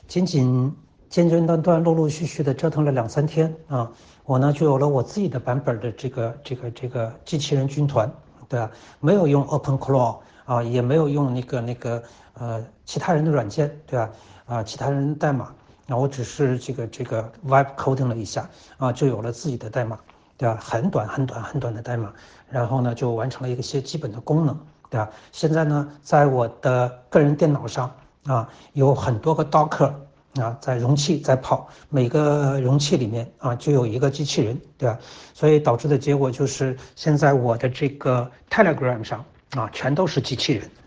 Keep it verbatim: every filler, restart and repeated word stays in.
仅仅简简单单、陆陆续续的折腾了两三天啊，我呢就有了我自己的版本的这个这个这个机器人军团，对吧？没有用 OpenClaw 啊，也没有用那个那个呃其他人的软件，对吧？啊，其他人的代码，那我只是这个这个 vibe coding 了一下啊，就有了自己的代码，对吧？很短很短很短的代码，然后呢就完成了一些基本的功能，对吧？现在呢，在我的个人电脑上啊，有很多个 Docker 啊，在容器在跑，每个容器里面啊就有一个机器人，对吧？所以导致的结果就是，现在我的这个 Telegram 上啊，全都是机器人。